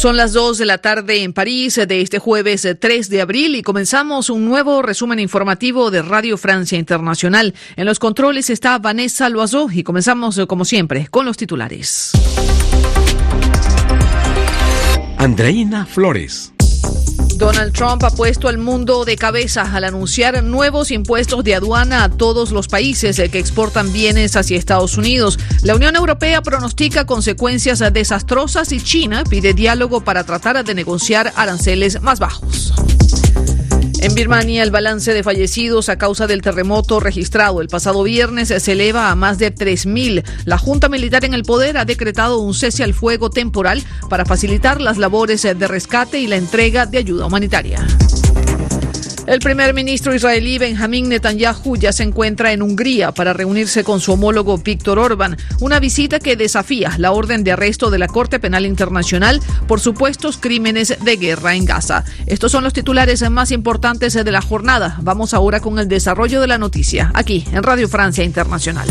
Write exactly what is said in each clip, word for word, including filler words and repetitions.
Son las dos de la tarde en París de este jueves tres de abril y comenzamos un nuevo resumen informativo de Radio Francia Internacional. En los controles está Vanessa Loiseau y comenzamos como siempre con los titulares. Andreina Flores. Donald Trump ha puesto al mundo de cabeza al anunciar nuevos impuestos de aduana a todos los países que exportan bienes hacia Estados Unidos. La Unión Europea pronostica consecuencias desastrosas y China pide diálogo para tratar de negociar aranceles más bajos. En Birmania, el balance de fallecidos a causa del terremoto registrado el pasado viernes se eleva a más de tres mil. La Junta Militar en el poder ha decretado un cese al fuego temporal para facilitar las labores de rescate y la entrega de ayuda humanitaria. El primer ministro israelí Benjamín Netanyahu ya se encuentra en Hungría para reunirse con su homólogo Víctor Orbán, una visita que desafía la orden de arresto de la Corte Penal Internacional por supuestos crímenes de guerra en Gaza. Estos son los titulares más importantes de la jornada. Vamos ahora con el desarrollo de la noticia, aquí en Radio Francia Internacional.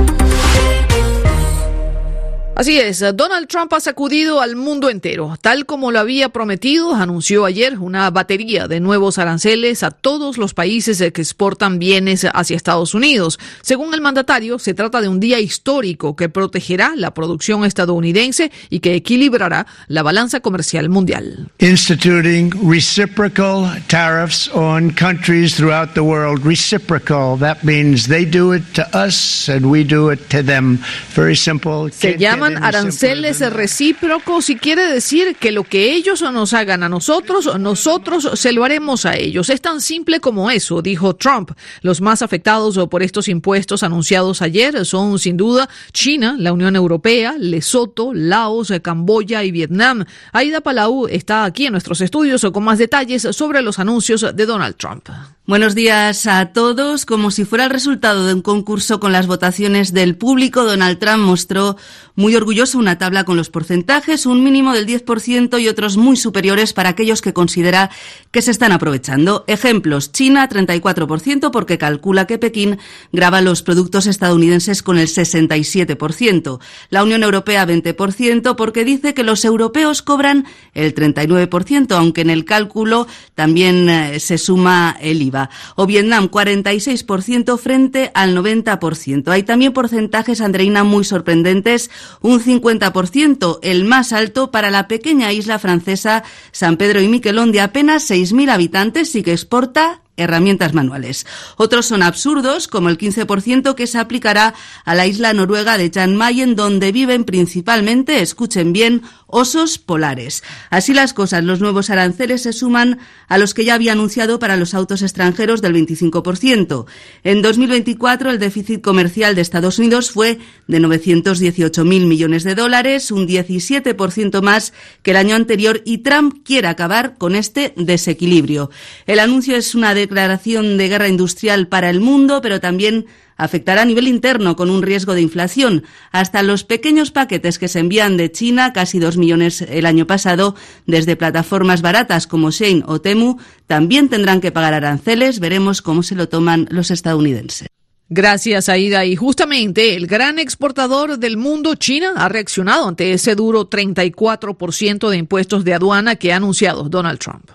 Así es, Donald Trump ha sacudido al mundo entero. Tal como lo había prometido, anunció ayer una batería de nuevos aranceles a todos los países que exportan bienes hacia Estados Unidos. Según el mandatario, se trata de un día histórico que protegerá la producción estadounidense y que equilibrará la balanza comercial mundial. Instituting reciprocal tariffs on countries throughout the world. Reciprocal, that means they do it to us and we do it to them. Very simple. Se llama aranceles recíprocos y quiere decir que lo que ellos nos hagan a nosotros, nosotros se lo haremos a ellos. Es tan simple como eso, dijo Trump. Los más afectados por estos impuestos anunciados ayer son sin duda China, la Unión Europea, Lesoto, Laos, Camboya y Vietnam. Aida Palau está aquí en nuestros estudios con más detalles sobre los anuncios de Donald Trump. Buenos días a todos. Como si fuera el resultado de un concurso con las votaciones del público, Donald Trump mostró muy orgulloso una tabla con los porcentajes, un mínimo del diez por ciento y otros muy superiores para aquellos que considera que se están aprovechando. Ejemplos: China, treinta y cuatro por ciento, porque calcula que Pekín grava los productos estadounidenses con el sesenta y siete por ciento. La Unión Europea, veinte por ciento, porque dice que los europeos cobran el treinta y nueve por ciento, aunque en el cálculo también eh, se suma el I V A. O Vietnam, cuarenta y seis por ciento frente al noventa por ciento. Hay también porcentajes, Andreina, muy sorprendentes. Un cincuenta por ciento, el más alto para la pequeña isla francesa San Pedro y Miquelón, de apenas seis mil habitantes y que exporta herramientas manuales. Otros son absurdos, como el quince por ciento que se aplicará a la isla noruega de Jan Mayen, donde viven principalmente, escuchen bien, osos polares. Así las cosas, los nuevos aranceles se suman a los que ya había anunciado para los autos extranjeros del veinticinco por ciento. En dos mil veinticuatro el déficit comercial de Estados Unidos fue de novecientos dieciocho mil millones de dólares, un diecisiete por ciento más que el año anterior, y Trump quiere acabar con este desequilibrio. El anuncio es una declaración de guerra industrial para el mundo, pero también afectará a nivel interno con un riesgo de inflación. Hasta los pequeños paquetes que se envían de China, casi dos millones el año pasado, desde plataformas baratas como Shein o Temu, también tendrán que pagar aranceles. Veremos cómo se lo toman los estadounidenses. Gracias, Aida. Y justamente el gran exportador del mundo, China, ha reaccionado ante ese duro treinta y cuatro por ciento de impuestos de aduana que ha anunciado Donald Trump.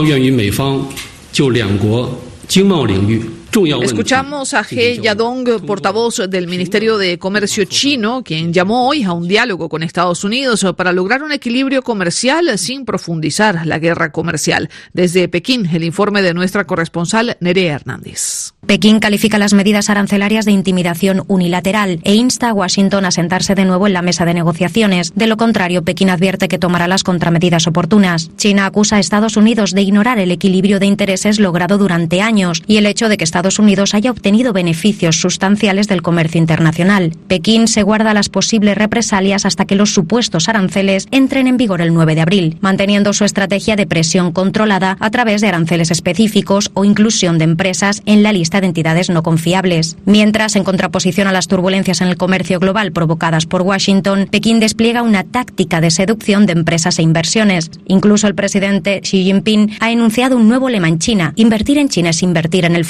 Escuchamos a He Yadong, portavoz del Ministerio de Comercio chino, quien llamó hoy a un diálogo con Estados Unidos para lograr un equilibrio comercial sin profundizar la guerra comercial. Desde Pekín, el informe de nuestra corresponsal Nerea Hernández. Pekín califica las medidas arancelarias de intimidación unilateral e insta a Washington a sentarse de nuevo en la mesa de negociaciones. De lo contrario, Pekín advierte que tomará las contramedidas oportunas. China acusa a Estados Unidos de ignorar el equilibrio de intereses logrado durante años y el hecho de que Estados Unidos haya obtenido beneficios sustanciales del comercio internacional. Pekín se guarda las posibles represalias hasta que los supuestos aranceles entren en vigor el nueve de abril, manteniendo su estrategia de presión controlada a través de aranceles específicos o inclusión de empresas en la lista de entidades no confiables. Mientras, en contraposición a las turbulencias en el comercio global provocadas por Washington, Pekín despliega una táctica de seducción de empresas e inversiones. Incluso el presidente Xi Jinping ha enunciado un nuevo lema en China: invertir en China es invertir en el futuro.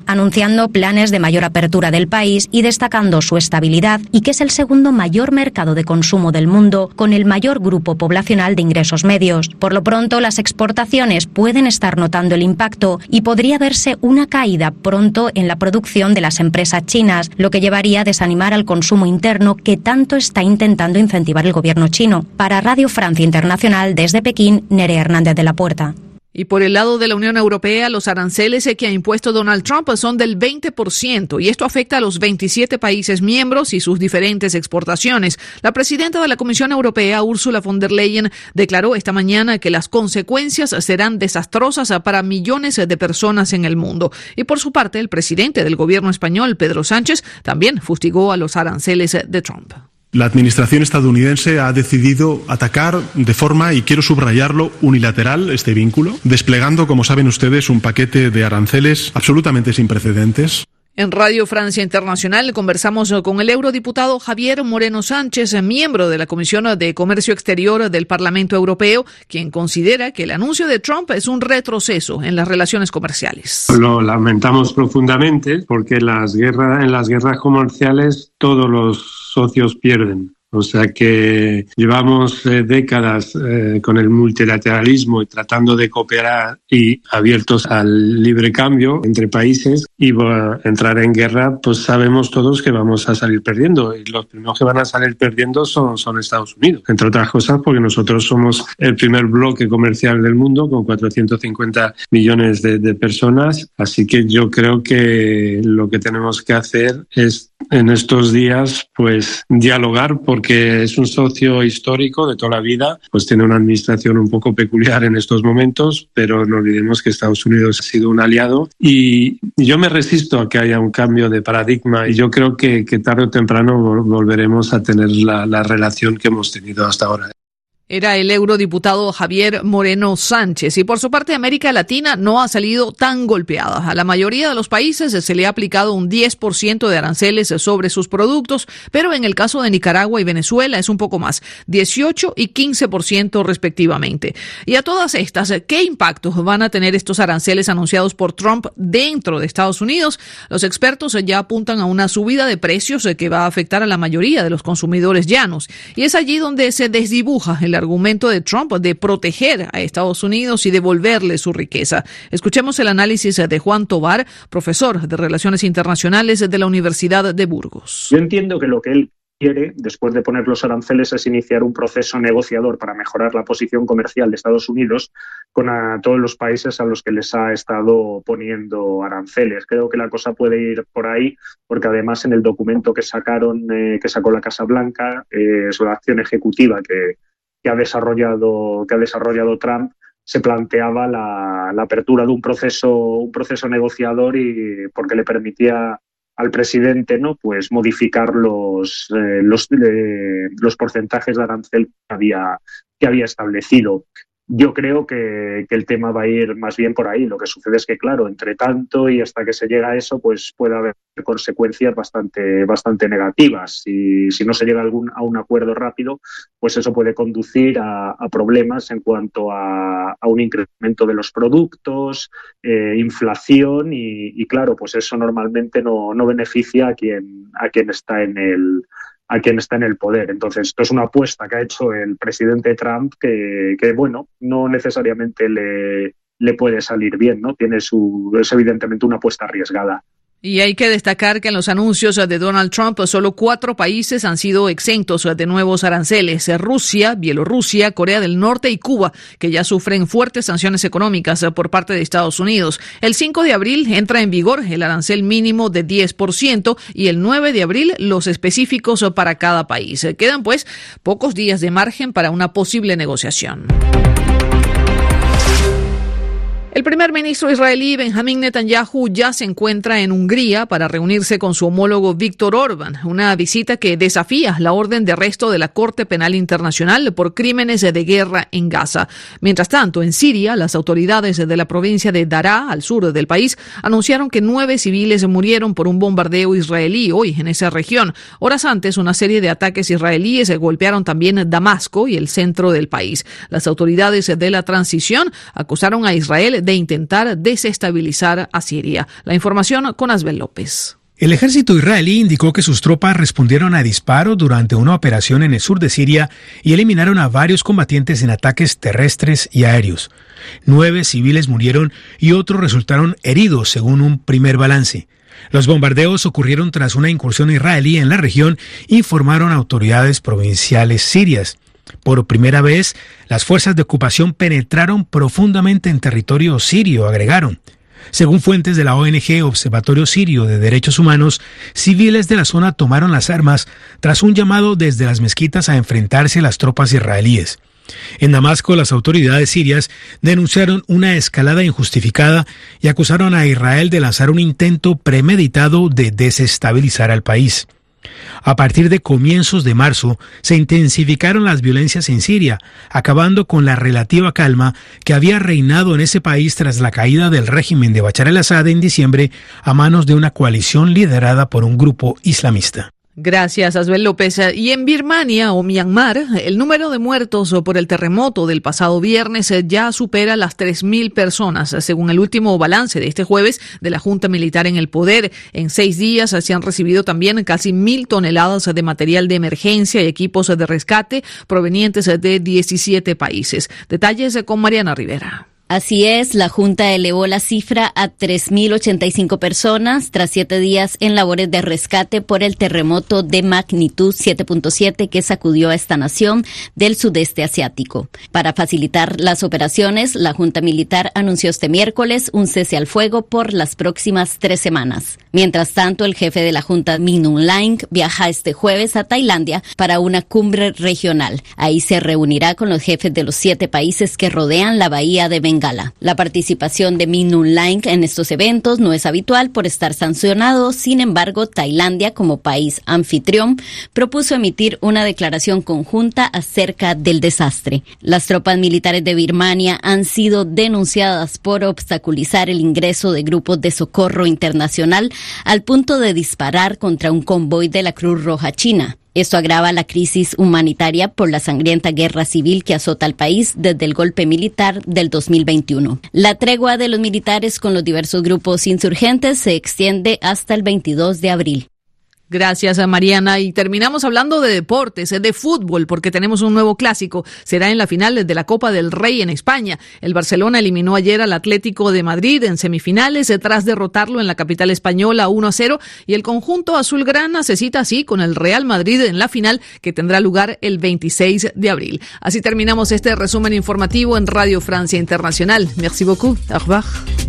anunciando planes de mayor apertura del país y destacando su estabilidad y que es el segundo mayor mercado de consumo del mundo, con el mayor grupo poblacional de ingresos medios. Por lo pronto, las exportaciones pueden estar notando el impacto y podría verse una caída pronto en la producción de las empresas chinas, lo que llevaría a desanimar al consumo interno que tanto está intentando incentivar el gobierno chino. Para Radio Francia Internacional, desde Pekín, Nerea Hernández de la Puerta. Y por el lado de la Unión Europea, los aranceles que ha impuesto Donald Trump son del veinte por ciento y esto afecta a los veintisiete países miembros y sus diferentes exportaciones. La presidenta de la Comisión Europea, Ursula von der Leyen, declaró esta mañana que las consecuencias serán desastrosas para millones de personas en el mundo. Y por su parte, el presidente del gobierno español, Pedro Sánchez, también fustigó a los aranceles de Trump. La administración estadounidense ha decidido atacar de forma, y quiero subrayarlo, unilateral este vínculo, desplegando, como saben ustedes, un paquete de aranceles absolutamente sin precedentes. En Radio Francia Internacional conversamos con el eurodiputado Javier Moreno Sánchez, miembro de la Comisión de Comercio Exterior del Parlamento Europeo, quien considera que el anuncio de Trump es un retroceso en las relaciones comerciales. Lo lamentamos profundamente porque las guerras, en las guerras comerciales todos los socios pierden. O sea que llevamos eh, décadas eh, con el multilateralismo y tratando de cooperar y abiertos al libre cambio entre países, y va a entrar en guerra, pues sabemos todos que vamos a salir perdiendo, y los primeros que van a salir perdiendo son, son Estados Unidos, entre otras cosas porque nosotros somos el primer bloque comercial del mundo con cuatrocientos cincuenta millones de, de personas, así que yo creo que lo que tenemos que hacer es en estos días pues dialogar, porque es un socio histórico de toda la vida, pues tiene una administración un poco peculiar en estos momentos, pero no olvidemos que Estados Unidos ha sido un aliado, y yo me resisto a que haya un cambio de paradigma, y yo creo que, que tarde o temprano volveremos a tener la, la relación que hemos tenido hasta ahora. Era el eurodiputado Javier Moreno Sánchez. Y por su parte, América Latina no ha salido tan golpeada. A la mayoría de los países se le ha aplicado un diez por ciento de aranceles sobre sus productos, pero en el caso de Nicaragua y Venezuela es un poco más, dieciocho y quince por ciento respectivamente. Y a todas estas, ¿qué impactos van a tener estos aranceles anunciados por Trump dentro de Estados Unidos? Los expertos ya apuntan a una subida de precios que va a afectar a la mayoría de los consumidores llanos. Y es allí donde se desdibuja el argumento de Trump de proteger a Estados Unidos y devolverle su riqueza. Escuchemos el análisis de Juan Tobar, profesor de Relaciones Internacionales de la Universidad de Burgos. Yo entiendo que lo que él quiere, después de poner los aranceles, es iniciar un proceso negociador para mejorar la posición comercial de Estados Unidos con a todos los países a los que les ha estado poniendo aranceles. Creo que la cosa puede ir por ahí, porque además en el documento que sacaron, eh, que sacó la Casa Blanca, eh, sobre la acción ejecutiva que que ha desarrollado que ha desarrollado Trump, se planteaba la, la apertura de un proceso un proceso negociador, y porque le permitía al presidente, ¿no?, pues modificar los eh, los eh, los porcentajes de arancel que había que había establecido. Yo creo que, que el tema va a ir más bien por ahí. Lo que sucede es que, claro, entre tanto y hasta que se llega a eso, pues puede haber consecuencias bastante, bastante negativas. Y si no se llega a, algún, a un acuerdo rápido, pues eso puede conducir a, a problemas en cuanto a, a un incremento de los productos, eh, inflación y, y, claro, pues eso normalmente no, no beneficia a quien, a quien está en el a quien está en el poder. Entonces, esto es una apuesta que ha hecho el presidente Trump que, que bueno, no necesariamente le, le puede salir bien, ¿no? Tiene su, es evidentemente una apuesta arriesgada. Y hay que destacar que en los anuncios de Donald Trump solo cuatro países han sido exentos de nuevos aranceles: Rusia, Bielorrusia, Corea del Norte y Cuba, que ya sufren fuertes sanciones económicas por parte de Estados Unidos. El cinco de abril entra en vigor el arancel mínimo de diez por ciento y el nueve de abril los específicos para cada país. Quedan pues pocos días de margen para una posible negociación. El primer ministro israelí Benjamín Netanyahu ya se encuentra en Hungría para reunirse con su homólogo Víktor Orbán, una visita que desafía la orden de arresto de la Corte Penal Internacional por crímenes de guerra en Gaza. Mientras tanto, en Siria, las autoridades de la provincia de Daraa, al sur del país, anunciaron que nueve civiles murieron por un bombardeo israelí hoy en esa región. Horas antes, una serie de ataques israelíes golpearon también Damasco y el centro del país. Las autoridades de la transición acusaron a Israel de intentar desestabilizar a Siria. La información con Asbel López. El ejército israelí indicó que sus tropas respondieron a disparos durante una operación en el sur de Siria y eliminaron a varios combatientes en ataques terrestres y aéreos. Nueve civiles murieron y otros resultaron heridos, según un primer balance. Los bombardeos ocurrieron tras una incursión israelí en la región, informaron autoridades provinciales sirias. Por primera vez, las fuerzas de ocupación penetraron profundamente en territorio sirio, agregaron. Según fuentes de la O N G Observatorio Sirio de Derechos Humanos, civiles de la zona tomaron las armas tras un llamado desde las mezquitas a enfrentarse a las tropas israelíes. En Damasco, las autoridades sirias denunciaron una escalada injustificada y acusaron a Israel de lanzar un intento premeditado de desestabilizar al país. A partir de comienzos de marzo, se intensificaron las violencias en Siria, acabando con la relativa calma que había reinado en ese país tras la caída del régimen de Bashar al-Assad en diciembre a manos de una coalición liderada por un grupo islamista. Gracias, Asbel López. Y en Birmania o Myanmar, el número de muertos por el terremoto del pasado viernes ya supera las tres mil personas, según el último balance de este jueves de la Junta Militar en el poder. En seis días se han recibido también casi mil toneladas de material de emergencia y equipos de rescate provenientes de diecisiete países. Detalles con Mariana Rivera. Así es, la Junta elevó la cifra a tres mil ochenta y cinco personas tras siete días en labores de rescate por el terremoto de magnitud siete punto siete que sacudió a esta nación del sudeste asiático. Para facilitar las operaciones, la Junta Militar anunció este miércoles un cese al fuego por las próximas tres semanas. Mientras tanto, el jefe de la Junta, Min Aung Hlaing, viaja este jueves a Tailandia para una cumbre regional. Ahí se reunirá con los jefes de los siete países que rodean la bahía de Bengala. La participación de Min Aung Hlaing en estos eventos no es habitual por estar sancionado. Sin embargo, Tailandia, como país anfitrión, propuso emitir una declaración conjunta acerca del desastre. Las tropas militares de Birmania han sido denunciadas por obstaculizar el ingreso de grupos de socorro internacional al punto de disparar contra un convoy de la Cruz Roja China. Esto agrava la crisis humanitaria por la sangrienta guerra civil que azota al país desde el golpe militar del dos mil veintiuno. La tregua de los militares con los diversos grupos insurgentes se extiende hasta el veintidós de abril. Gracias a Mariana. Y terminamos hablando de deportes, de fútbol, porque tenemos un nuevo clásico. Será en la final de la Copa del Rey en España. El Barcelona eliminó ayer al Atlético de Madrid en semifinales tras derrotarlo en la capital española uno a cero. Y el conjunto azulgrana se cita así con el Real Madrid en la final que tendrá lugar el veintiséis de abril. Así terminamos este resumen informativo en Radio Francia Internacional. Merci beaucoup. Au revoir.